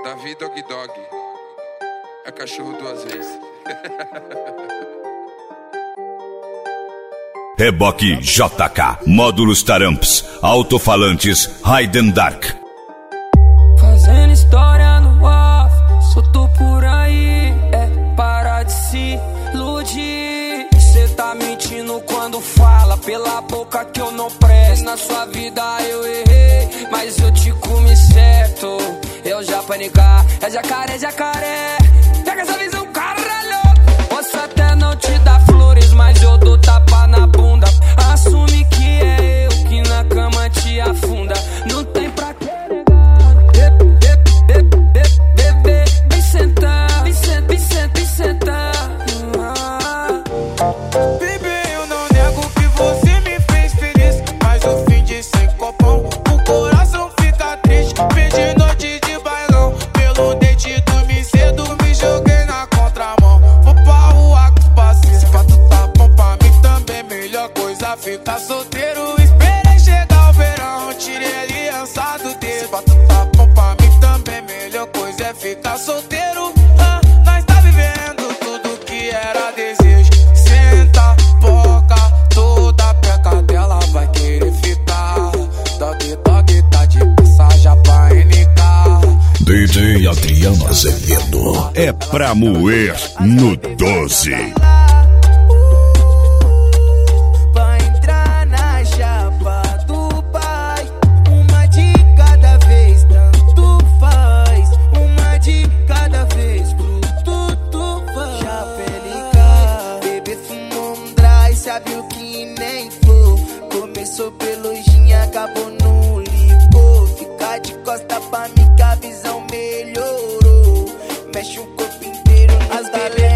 Davi Dog Dog é cachorro duas vezes. Reboque JK, módulos Taramps, alto-falantes Hayden Dark. Fazendo história no off, solto por aí, para de se iludir. Cê tá mentindo quando fala pela boca que eu não presto. Na sua vida eu errei, mas eu te comi certo. Eu já panicar, é jacaré, jacaré. Pega essa visão, caralho. Posso até não te dar flores, mas eu dou tapa na bunda. Assume que é eu que na cama te afunda. Não tem pra que negar. Bebê, vem sentar, vem sentar. Bebê, eu não nego que você me fez feliz, mas eu fingi sem copão, o coração fica triste. Perdi noite de bailão, pelo dente dormi cedo, me joguei na contramão. Vou pra rua com os parceiros, se pra tu tá bom pra mim também, melhor coisa ficar solteiro. Esperei chegar o verão, tirei a aliança do dedo. Se pra tu tá bom pra mim também, melhor coisa é ficar solteiro. Nós tá vivendo tudo que era desejo. Senta, boca, toda peca dela vai querer ficar. Dog Dog tá de passagem pra NK. DJ Adriano Azevedo é pra moer no 12. Pra entrar na chapa do pai, uma de cada vez, tanto faz. Uma de cada vez, pro tudo faz. Chapa ele cai, bebê fumou um dry, sabe o que nem flor. Começou pelo gin, acabou no licor. Fica de costa pra mim que a visão melhorou. Mexe o corpo inteiro, as galera